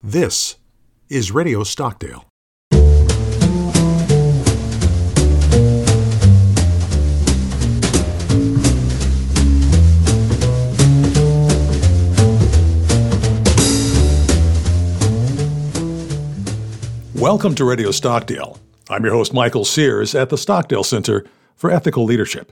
This is Radio Stockdale. Welcome to Radio Stockdale. I'm your host, Michael Sears, at the Stockdale Center for Ethical Leadership.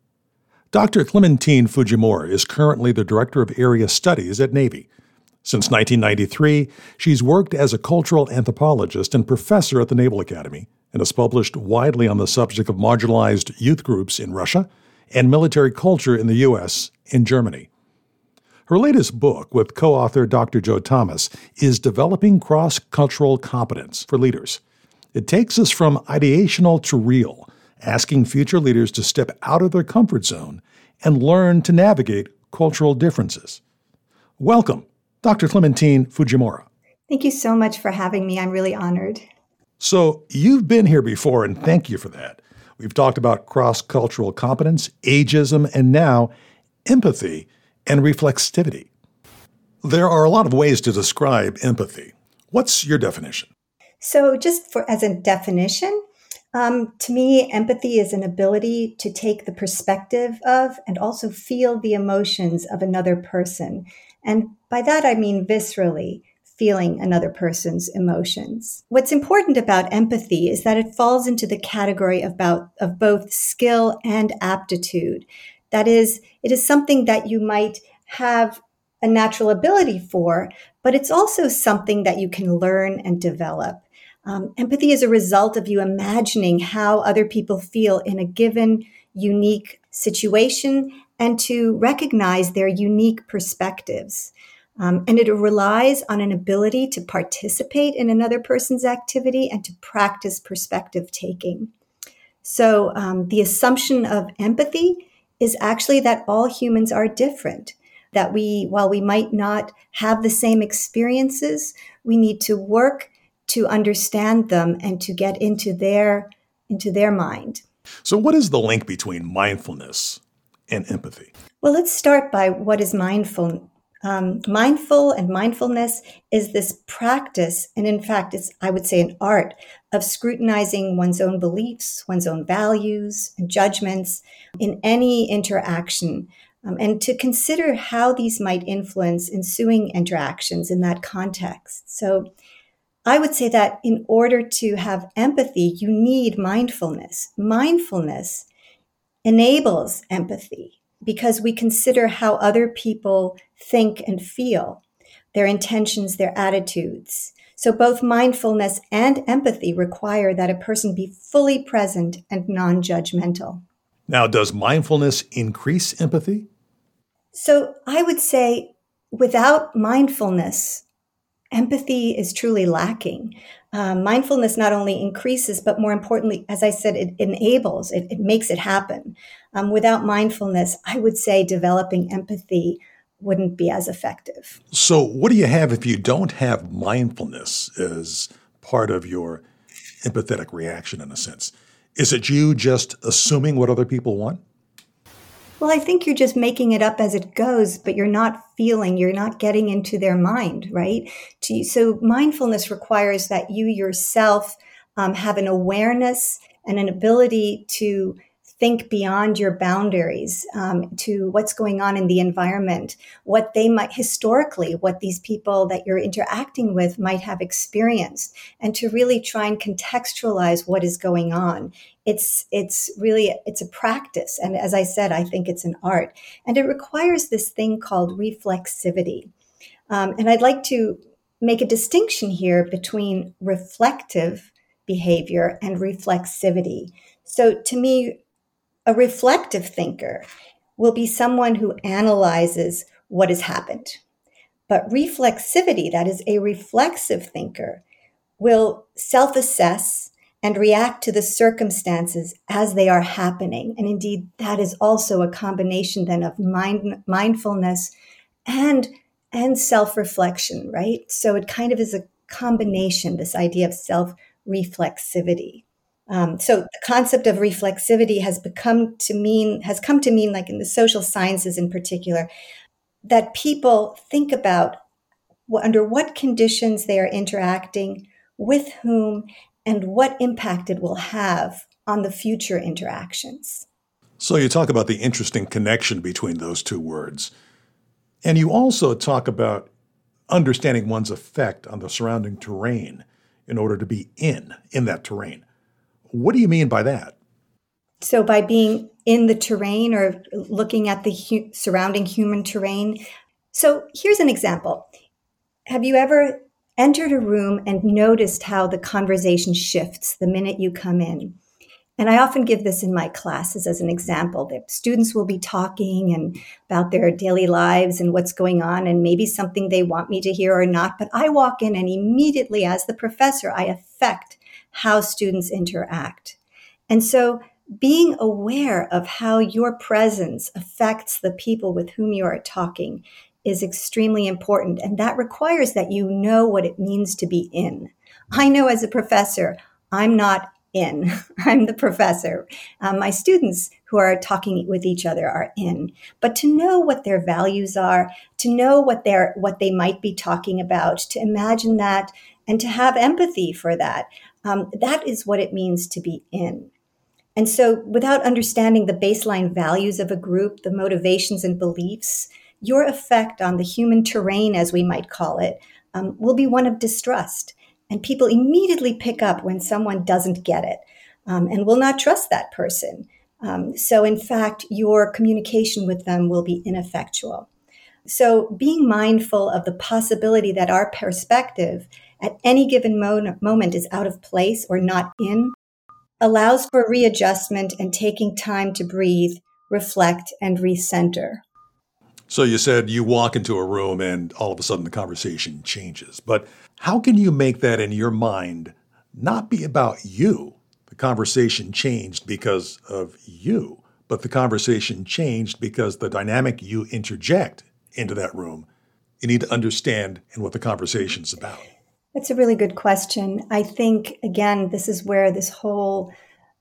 Dr. Clementine Fujimura is currently the Director of Area Studies at Navy. Since 1993, she's worked as a cultural anthropologist and professor at the Naval Academy and has published widely on the subject of marginalized youth groups in Russia and military culture in the U.S. and Germany. Her latest book, with co-author Dr. Joe Thomas, is Developing Cross-Cultural Competence for Leaders. It takes us from ideational to real, asking future leaders to step out of their comfort zone and learn to navigate cultural differences. Welcome, Dr. Clementine Fujimura. Thank you so much for having me. I'm really honored. So you've been here before, and thank you for that. We've talked about cross-cultural competence, ageism, and now empathy and reflexivity. There are a lot of ways to describe empathy. What's your definition? So as a definition, to me, empathy is an ability to take the perspective of and also feel the emotions of another person. And by that, I mean viscerally feeling another person's emotions. What's important about empathy is that it falls into the category of both skill and aptitude. That is, it is something that you might have a natural ability for, but it's also something that you can learn and develop. Empathy is a result of you imagining how other people feel in a given unique situation and to recognize their unique perspectives. And it relies on an ability to participate in another person's activity and to practice perspective taking. So the assumption of empathy is actually that all humans are different, that while we might not have the same experiences, we need to work to understand them and to get into their mind. So what is the link between mindfulness and empathy? Well, let's start by what is mindful. Mindful and mindfulness is this practice, and in fact, it's, I would say, an art of scrutinizing one's own beliefs, one's own values and judgments in any interaction, and to consider how these might influence ensuing interactions in that context. So I would say that in order to have empathy, you need mindfulness. Mindfulness enables empathy because we consider how other people think and feel, their intentions, their attitudes. So both mindfulness and empathy require that a person be fully present and non-judgmental. Now, does mindfulness increase empathy? So I would say without mindfulness, empathy is truly lacking. Mindfulness not only increases, but more importantly, as I said, it enables, it makes it happen. Without mindfulness, I would say developing empathy wouldn't be as effective. So what do you have if you don't have mindfulness as part of your empathetic reaction, in a sense? Is it you just assuming what other people want? Well, I think you're just making it up as it goes, but you're not getting into their mind, right? So mindfulness requires that you yourself have an awareness and an ability to think beyond your boundaries, to what's going on in the environment, what these people that you're interacting with might have experienced, and to really try and contextualize what is going on. It's a practice. And as I said, I think it's an art. And it requires this thing called reflexivity. And I'd like to make a distinction here between reflective behavior and reflexivity. So to me, a reflective thinker will be someone who analyzes what has happened. But reflexivity, that is a reflexive thinker, will self-assess and react to the circumstances as they are happening. And indeed, that is also a combination then of mindfulness and self-reflection, right? So it kind of is a combination, this idea of self-reflexivity. So the concept of reflexivity has come to mean, like in the social sciences in particular, that people think about under what conditions they are interacting, with whom, and what impact it will have on the future interactions. So you talk about the interesting connection between those two words. And you also talk about understanding one's effect on the surrounding terrain in order to be in that terrain. What do you mean by that? So by being in the terrain or looking at the surrounding human terrain. So here's an example. Have you ever entered a room and noticed how the conversation shifts the minute you come in? And I often give this in my classes as an example that students will be talking and about their daily lives and what's going on and maybe something they want me to hear or not. But I walk in and immediately as the professor, I affect how students interact. And so being aware of how your presence affects the people with whom you are talking is extremely important. And that requires that you know what it means to be in. I know as a professor, I'm not in. I'm the professor. My students who are talking with each other are in. But to know what their values are, to know what they might be talking about, to imagine that, and to have empathy for that, that is what it means to be in. And so without understanding the baseline values of a group, the motivations and beliefs, your effect on the human terrain, as we might call it, will be one of distrust. And people immediately pick up when someone doesn't get it and will not trust that person. So in fact, your communication with them will be ineffectual. So being mindful of the possibility that our perspective at any given moment is out of place or not in allows for readjustment and taking time to breathe, reflect, and recenter. So you said you walk into a room and all of a sudden the conversation changes. But how can you make that in your mind not be about you? The conversation changed because of you, but the conversation changed because the dynamic you interject into that room, you need to understand and what the conversation's about. That's a really good question. I think, again, this is where this whole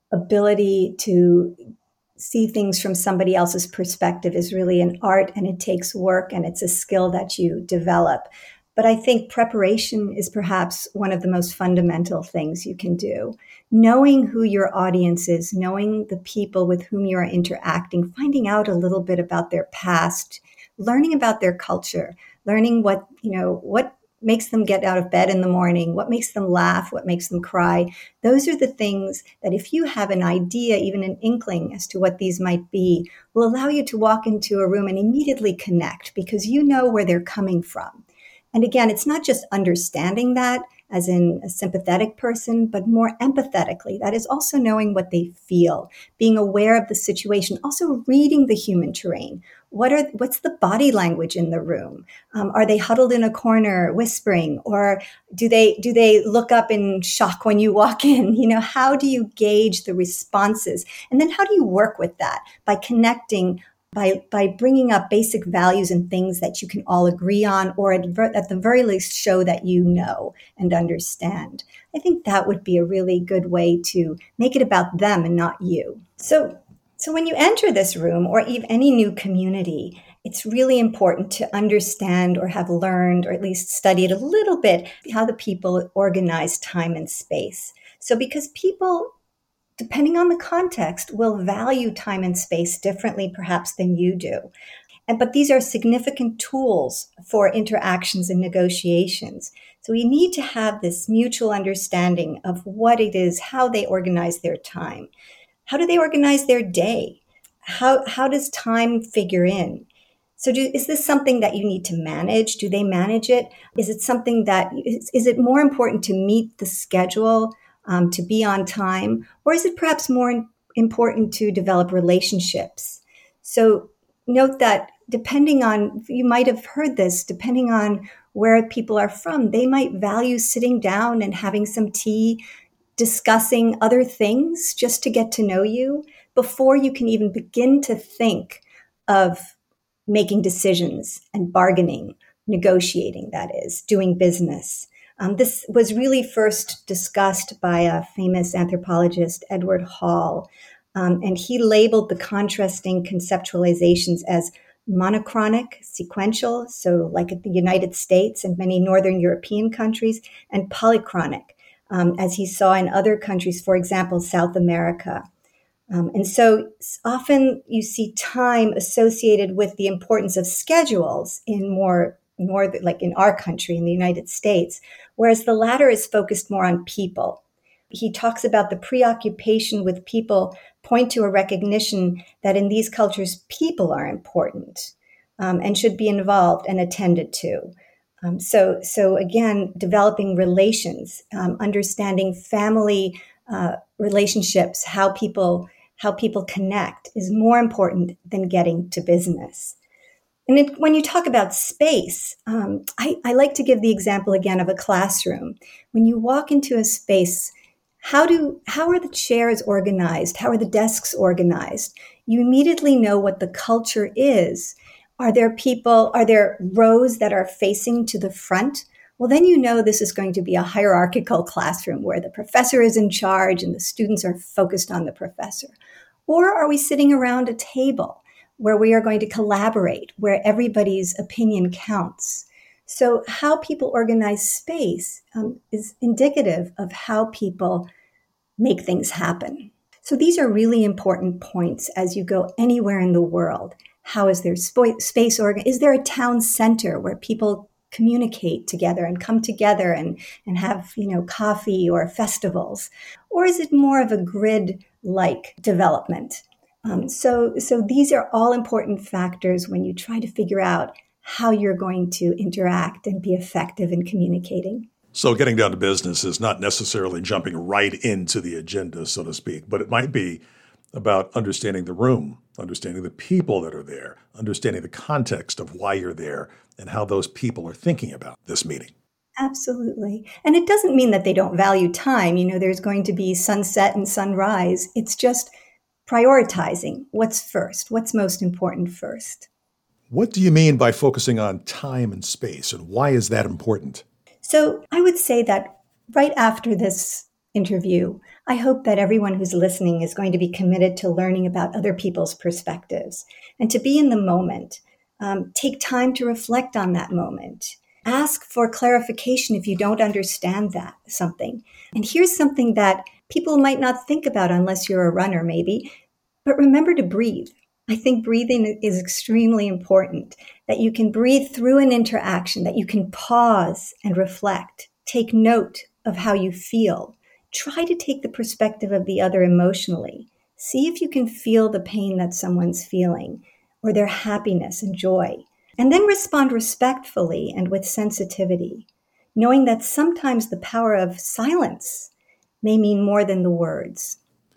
ability to see things from somebody else's perspective is really an art, and it takes work, and it's a skill that you develop. But I think preparation is perhaps one of the most fundamental things you can do. Knowing who your audience is, knowing the people with whom you are interacting, finding out a little bit about their past, learning about their culture, learning what makes them get out of bed in the morning, what makes them laugh, what makes them cry. Those are the things that if you have an idea, even an inkling as to what these might be, will allow you to walk into a room and immediately connect because you know where they're coming from. And again, it's not just understanding that as in a sympathetic person, but more empathetically. That is also knowing what they feel, being aware of the situation, also reading the human terrain. What's the body language in the room? Are they huddled in a corner whispering, or do they look up in shock when you walk in? How do you gauge the responses? And then how do you work with that? By connecting, by bringing up basic values and things that you can all agree on, or at the very least show that you know and understand. I think that would be a really good way to make it about them and not you. So when you enter this room or even any new community, it's really important to understand or have learned or at least studied a little bit how the people organize time and space. So because people, depending on the context, will value time and space differently perhaps than you do. But these are significant tools for interactions and negotiations. So we need to have this mutual understanding of what it is, how they organize their time. How do they organize their day? How does time figure in? So is this something that you need to manage? Do they manage it? Is it something that, is it more important to meet the schedule, to be on time? Or is it perhaps more important to develop relationships? So note that depending on, you might have heard this, depending on where people are from, they might value sitting down and having some tea, discussing other things just to get to know you before you can even begin to think of making decisions and bargaining, negotiating, that is, doing business. This was really first discussed by a famous anthropologist, Edward Hall, and he labeled the contrasting conceptualizations as monochronic, sequential, so like at the United States and many Northern European countries, and polychronic, as he saw in other countries, for example, South America. And so often you see time associated with the importance of schedules in more like in our country, in the United States, whereas the latter is focused more on people. He talks about the preoccupation with people point to a recognition that in these cultures, people are important and should be involved and attended to. So again, developing relations, understanding family relationships, how people connect is more important than getting to business. And when you talk about space, I like to give the example again of a classroom. When you walk into a space, how are the chairs organized? How are the desks organized? You immediately know what the culture is. Are there rows that are facing to the front? Well, then you know this is going to be a hierarchical classroom where the professor is in charge and the students are focused on the professor. Or are we sitting around a table where we are going to collaborate, where everybody's opinion counts? So how people organize space is indicative of how people make things happen. So these are really important points as you go anywhere in the world. How is there space organized? Is there a town center where people communicate together and come together and have, coffee or festivals? Or is it more of a grid-like development? So these are all important factors when you try to figure out how you're going to interact and be effective in communicating. So getting down to business is not necessarily jumping right into the agenda, so to speak, but it might be about understanding the room, understanding the people that are there, understanding the context of why you're there and how those people are thinking about this meeting. Absolutely. And it doesn't mean that they don't value time. There's going to be sunset and sunrise. It's just prioritizing what's first, what's most important first. What do you mean by focusing on time and space, and why is that important? So I would say that right after this interview, I hope that everyone who's listening is going to be committed to learning about other people's perspectives and to be in the moment. Take time to reflect on that moment. Ask for clarification if you don't understand something. And here's something that people might not think about unless you're a runner, maybe, but remember to breathe. I think breathing is extremely important, that you can breathe through an interaction, that you can pause and reflect, take note of how you feel. Try to take the perspective of the other emotionally. See if you can feel the pain that someone's feeling or their happiness and joy. And then respond respectfully and with sensitivity, knowing that sometimes the power of silence may mean more than the words.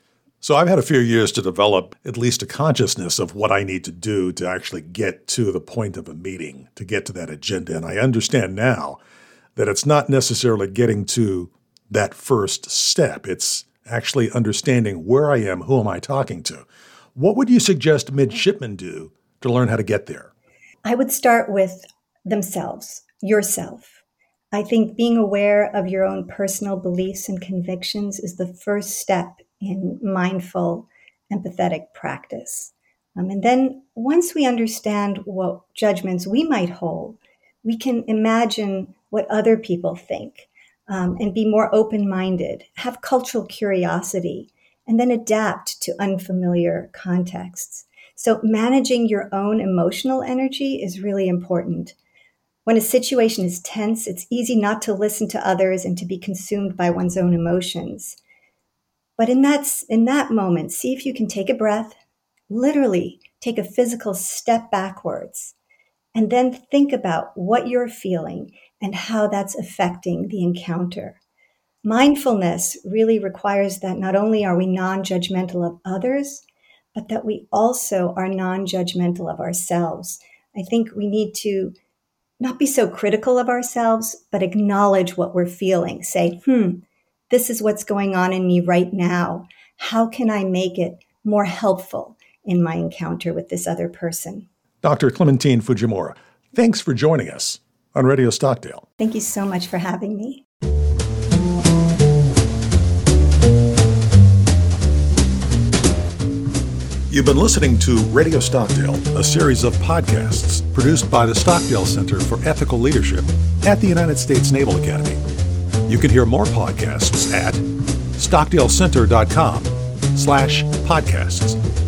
So I've had a few years to develop at least a consciousness of what I need to do to actually get to the point of a meeting, to get to that agenda. And I understand now that it's not necessarily getting to that first step. It's actually understanding where I am, who am I talking to. What would you suggest midshipmen do to learn how to get there? I would start with themselves, yourself. I think being aware of your own personal beliefs and convictions is the first step in mindful, empathetic practice. And then once we understand what judgments we might hold, we can imagine what other people think and be more open-minded, have cultural curiosity, and then adapt to unfamiliar contexts. So managing your own emotional energy is really important. When a situation is tense, it's easy not to listen to others and to be consumed by one's own emotions. But in that moment, see if you can take a breath, literally take a physical step backwards, and then think about what you're feeling and how that's affecting the encounter. Mindfulness really requires that not only are we non-judgmental of others, but that we also are non-judgmental of ourselves. I think we need to not be so critical of ourselves, but acknowledge what we're feeling. Say, this is what's going on in me right now. How can I make it more helpful in my encounter with this other person? Dr. Clementine Fujimura, thanks for joining us on Radio Stockdale. Thank you so much for having me. You've been listening to Radio Stockdale, a series of podcasts produced by the Stockdale Center for Ethical Leadership at the United States Naval Academy. You can hear more podcasts at stockdalecenter.com/podcasts.